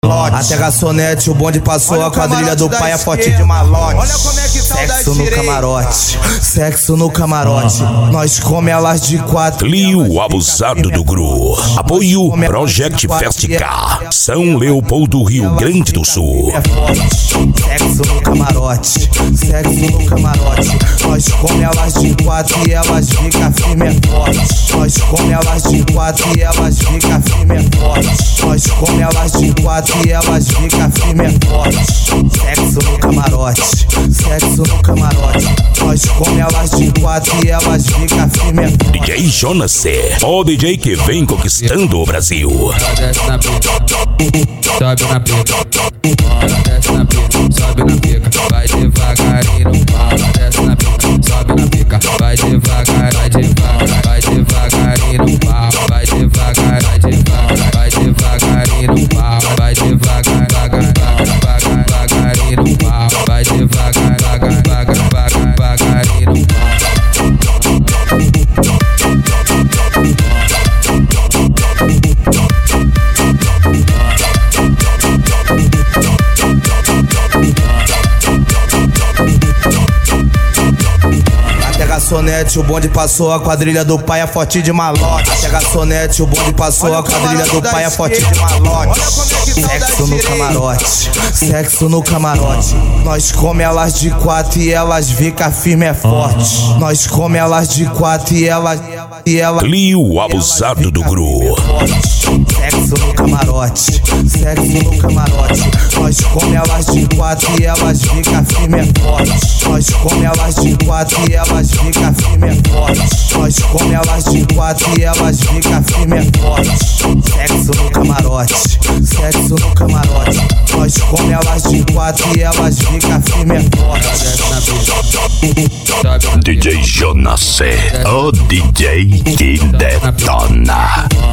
Até garçonete, o bonde passou, a quadrilha do pai é forte de malote. Olha como é que tá sexo no camarote, sexo no camarote. Nós come elas de quatro. Clio Abusado do Gru. Apoio Project Festicar, São Leopoldo, Rio Grande do Sul. Sexo no camarote, sexo no camarote. Nós come elas de quatro e elas fica firme é forte. Nós come elas de quatro e elas fica firme é forte. Nós come elas de quatro e elas fica firme é forte. Sexo no camarote, sexo no camarote. Nós come elas de quatro e elas fica firme é forte. DJ Jonas C, o DJ que vem conquistando o Brasil. Desce na pica, sobe na pica. Desce na pica, sobe na pica. Vai devagar e não para. Desce na pica, sobe na pica. Vai devagar, vai devagar, vai devagar e não para. Vai devagar, vai devagar, vai devagar e não para. Vai devagar, devagar, devagar, devagar e não para. Vai devagar, devagar, devagar, devagar e não para. Garçonete, o bonde passou, a quadrilha do pai é forte de malote. Até garçonete, o bonde passou, a quadrilha do pai é forte de malote. Sexo no camarote, sexo no camarote. Nós come elas de quatro e elas fica firme é forte. Nós come elas de quatro e elas Clio Abusado do Gru. Sexo no camarote, sexo no camarote. Nós come elas de quatro e elas fica firme é forte. Nós come elas de quatro e elas fica firme é forte. Nós come elas de quatro e elas fica firme é forte. Sexo no camarote, sexo no camarote. Nós come elas de quatro e elas fica firme é forte. DJ Jonas C, o DJ que detona.